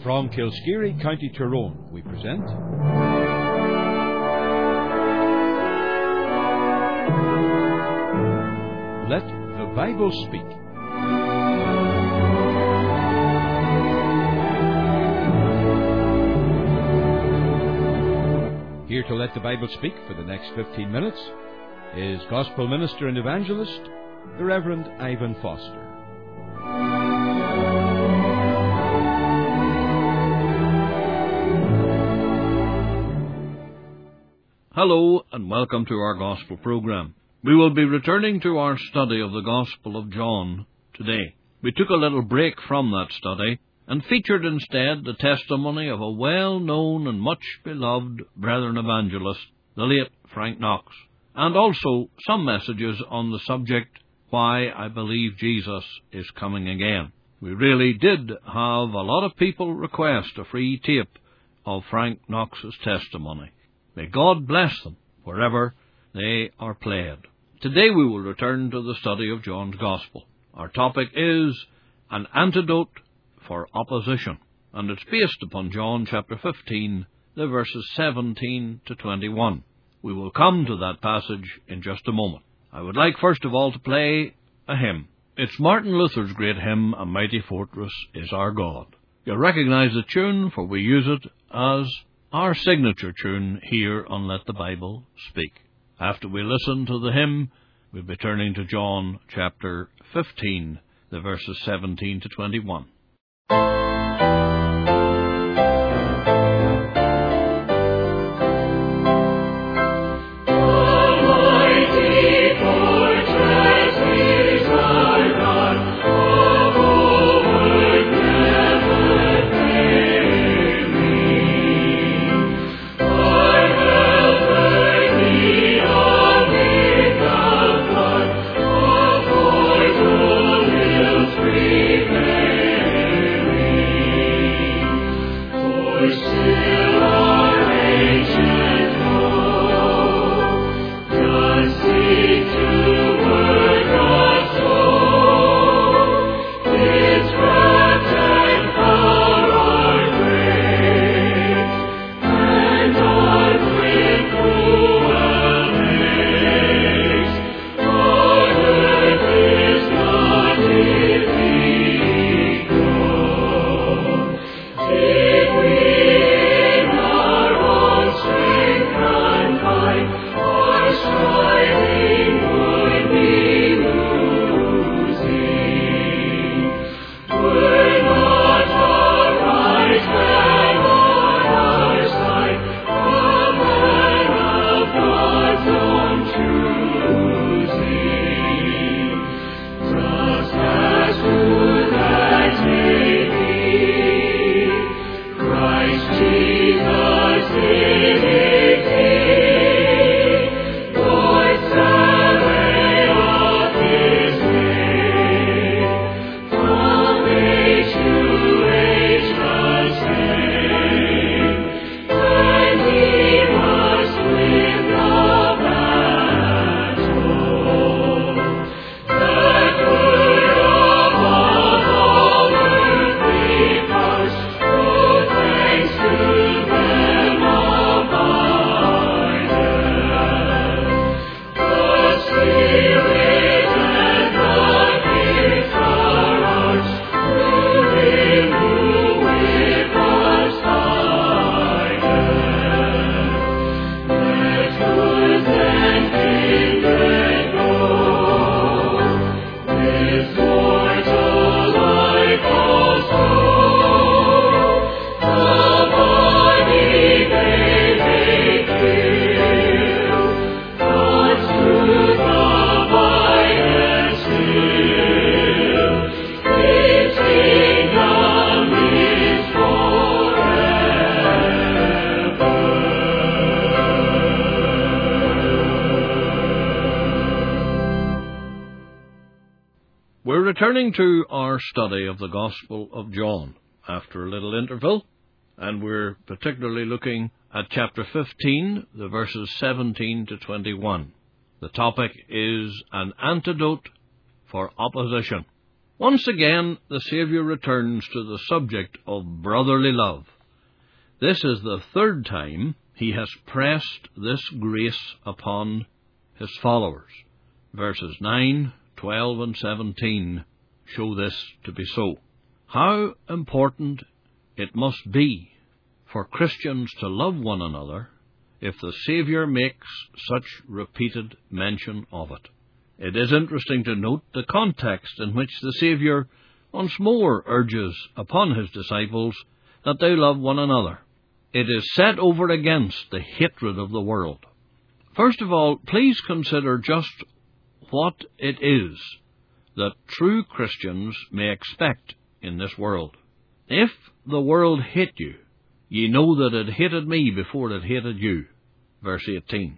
From Kilskeary, County Tyrone, we present Let the Bible Speak. Here to let the Bible speak for the next 15 minutes is Gospel Minister and Evangelist, the Reverend Ivan Foster. Hello and welcome to our Gospel program. We will be returning to our study of the Gospel of John today. We took a little break from that study and featured instead the testimony of a well-known and much-beloved brethren evangelist, the late Frank Knox, and also some messages on the subject, Why I Believe Jesus is Coming Again. We really did have a lot of people request a free tape of Frank Knox's testimony. May God bless them wherever they are played. Today we will return to the study of John's Gospel. Our topic is An Antidote for Opposition, and it's based upon John chapter 15, the verses 17 to 21. We will come to that passage in just a moment. I would like first of all to play a hymn. It's Martin Luther's great hymn, A Mighty Fortress is Our God. You'll recognize the tune, for we use it as our signature tune here on Let the Bible Speak. After we listen to the hymn, we'll be turning to John chapter 15, the verses 17 to 21. Returning to our study of the Gospel of John after a little interval, and we're particularly looking at chapter 15, the verses 17 to 21. The topic is An Antidote for Opposition. Once again, the Saviour returns to the subject of brotherly love. This is the third time he has pressed this grace upon his followers. Verses 9, 12, and 17 show this to be so. How important it must be for Christians to love one another if the Saviour makes such repeated mention of it. It is interesting to note the context in which the Saviour once more urges upon his disciples that they love one another. It is set over against the hatred of the world. First of all, please consider just what it is that true Christians may expect in this world. If the world hate you, ye know that it hated me before it hated you. Verse 18.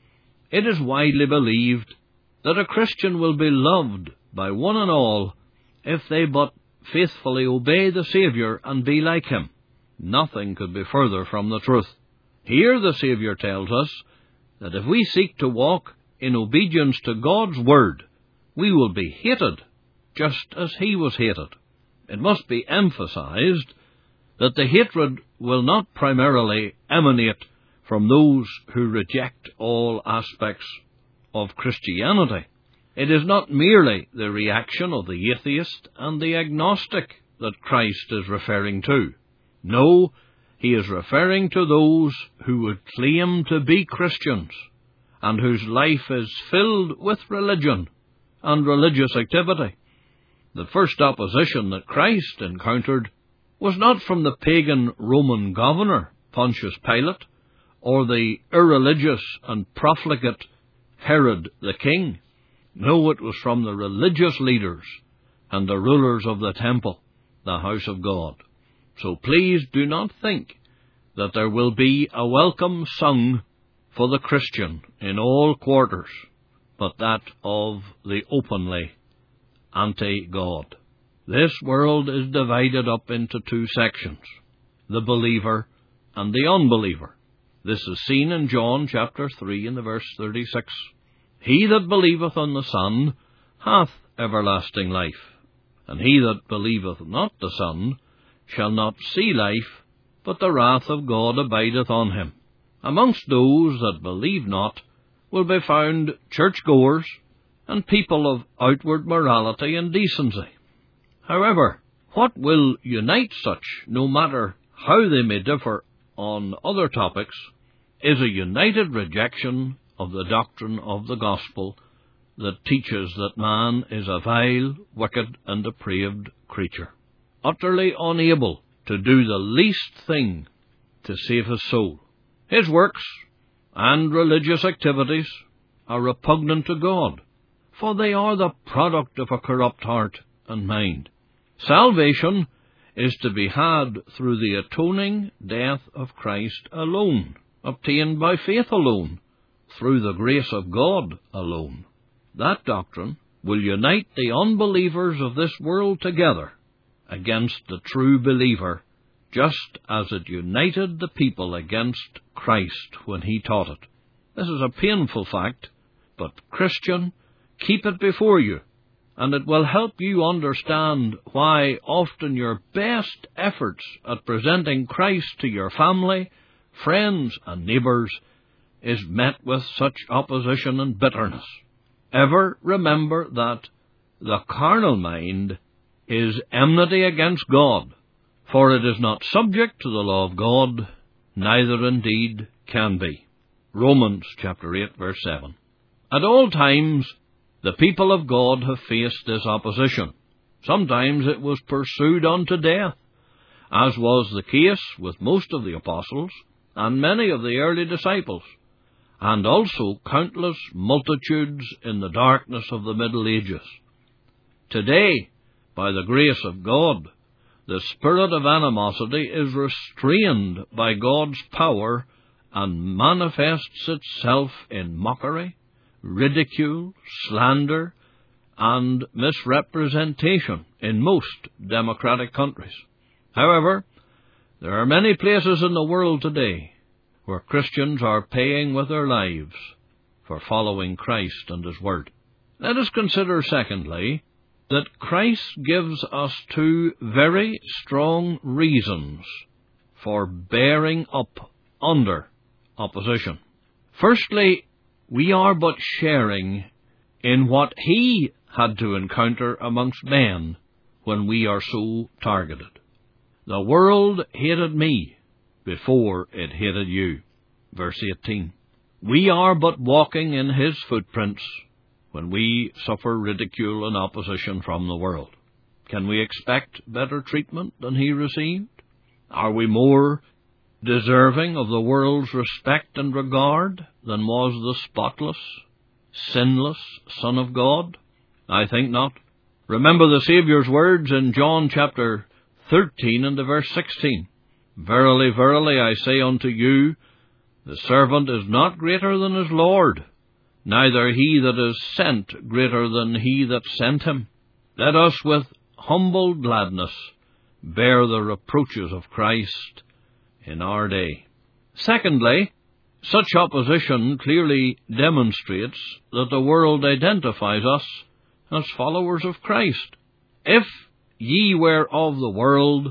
It is widely believed that a Christian will be loved by one and all if they but faithfully obey the Saviour and be like him. Nothing could be further from the truth. Here the Saviour tells us that if we seek to walk in obedience to God's word, we will be hated just as he was hated. It must be emphasized that the hatred will not primarily emanate from those who reject all aspects of Christianity. It is not merely the reaction of the atheist and the agnostic that Christ is referring to. No, he is referring to those who would claim to be Christians and whose life is filled with religion and religious activity. The first opposition that Christ encountered was not from the pagan Roman governor, Pontius Pilate, or the irreligious and profligate Herod the king. No, it was from the religious leaders and the rulers of the temple, the house of God. So please do not think that there will be a welcome sung for the Christian in all quarters, but that of the openly anti-God. This world is divided up into two sections, the believer and the unbeliever. This is seen in John chapter 3 in the verse 36. He that believeth on the Son hath everlasting life, and he that believeth not the Son shall not see life, but the wrath of God abideth on him. Amongst those that believe not will be found churchgoers and people of outward morality and decency. However, what will unite such, no matter how they may differ on other topics, is a united rejection of the doctrine of the gospel that teaches that man is a vile, wicked, and depraved creature, utterly unable to do the least thing to save his soul. His works and religious activities are repugnant to God, for they are the product of a corrupt heart and mind. Salvation is to be had through the atoning death of Christ alone, obtained by faith alone, through the grace of God alone. That doctrine will unite the unbelievers of this world together against the true believer, just as it united the people against Christ when he taught it. This is a painful fact, but Christian, keep it before you, and it will help you understand why often your best efforts at presenting Christ to your family, friends, and neighbours is met with such opposition and bitterness. Ever remember that the carnal mind is enmity against God, for it is not subject to the law of God, neither indeed can be. Romans chapter 8, verse 7. At all times, the people of God have faced this opposition. Sometimes it was pursued unto death, as was the case with most of the apostles and many of the early disciples, and also countless multitudes in the darkness of the Middle Ages. Today, by the grace of God, the spirit of animosity is restrained by God's power and manifests itself in mockery, ridicule, slander, and misrepresentation in most democratic countries. However, there are many places in the world today where Christians are paying with their lives for following Christ and His Word. Let us consider, secondly, that Christ gives us two very strong reasons for bearing up under opposition. Firstly, we are but sharing in what he had to encounter amongst men when we are so targeted. The world hated me before it hated you. Verse 18. We are but walking in his footprints when we suffer ridicule and opposition from the world. Can we expect better treatment than he received? Are we more deserving of the world's respect and regard than was the spotless, sinless Son of God? I think not. Remember the Saviour's words in John chapter 13 and verse 16. Verily, verily, I say unto you, the servant is not greater than his Lord, neither he that is sent greater than he that sent him. Let us with humble gladness bear the reproaches of Christ in our day. Secondly, such opposition clearly demonstrates that the world identifies us as followers of Christ. If ye were of the world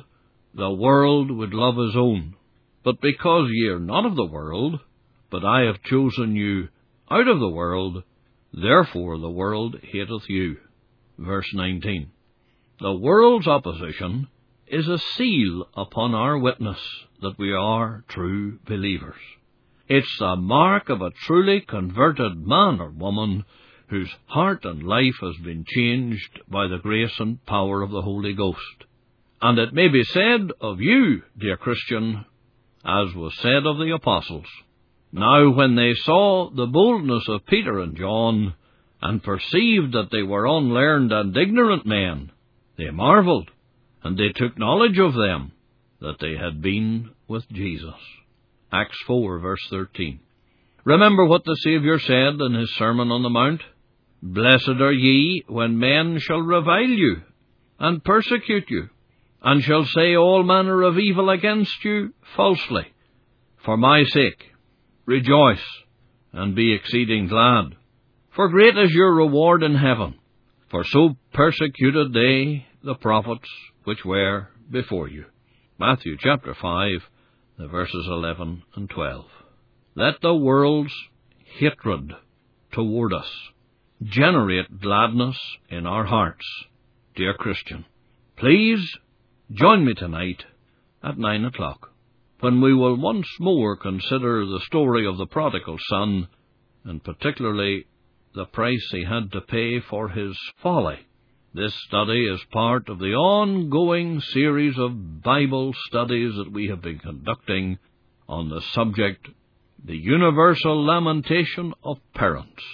would love his own. But because ye are not of the world, but I have chosen you out of the world, therefore the world hateth you. Verse 19. The world's opposition is a seal upon our witness that we are true believers. It's the mark of a truly converted man or woman whose heart and life has been changed by the grace and power of the Holy Ghost. And it may be said of you, dear Christian, as was said of the apostles. Now when they saw the boldness of Peter and John, and perceived that they were unlearned and ignorant men, they marvelled, and they took knowledge of them, that they had been with Jesus. Acts 4, verse 13. Remember what the Saviour said in his Sermon on the Mount. Blessed are ye when men shall revile you, and persecute you, and shall say all manner of evil against you falsely. For my sake, rejoice, and be exceeding glad. For great is your reward in heaven. For so persecuted they the prophets which were before you. Matthew chapter 5, the verses 11 and 12. Let the world's hatred toward us generate gladness in our hearts, dear Christian. Please join me tonight at 9 o'clock, when we will once more consider the story of the prodigal son, and particularly the price he had to pay for his folly. This study is part of the ongoing series of Bible studies that we have been conducting on the subject, the universal lamentation of parents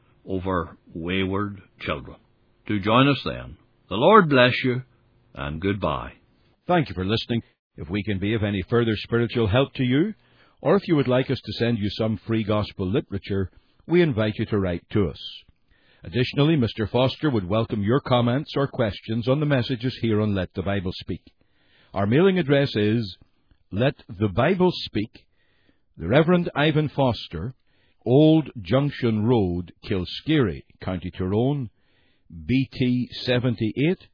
over wayward children. Do join us then. The Lord bless you, and goodbye. Thank you for listening. If we can be of any further spiritual help to you, or if you would like us to send you some free gospel literature, we invite you to write to us. Additionally, Mr. Foster would welcome your comments or questions on the messages here on Let the Bible Speak. Our mailing address is Let the Bible Speak, the Reverend Ivan Foster, Old Junction Road, Kilskeary, County Tyrone, BT 78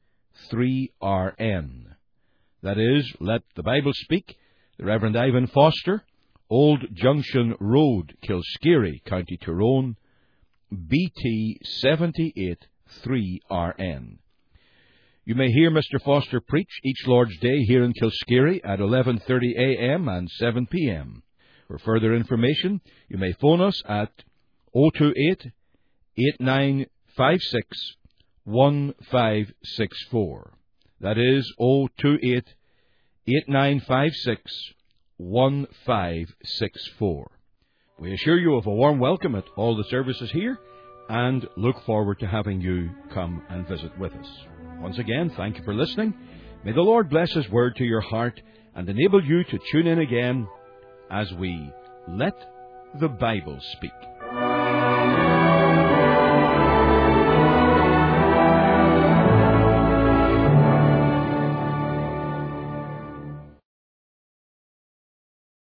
3RN. That is, Let the Bible Speak, the Reverend Ivan Foster, Old Junction Road, Kilskeary, County Tyrone, BT 78 3RN. You may hear Mr. Foster preach each Lord's Day here in Kilskeary at 11:30 a.m. and 7 p.m. For further information, you may phone us at 028-8956-1564. That is 028-8956-1564. We assure you of a warm welcome at all the services here, and look forward to having you come and visit with us. Once again, thank you for listening. May the Lord bless His word to your heart and enable you to tune in again as we Let the Bible Speak.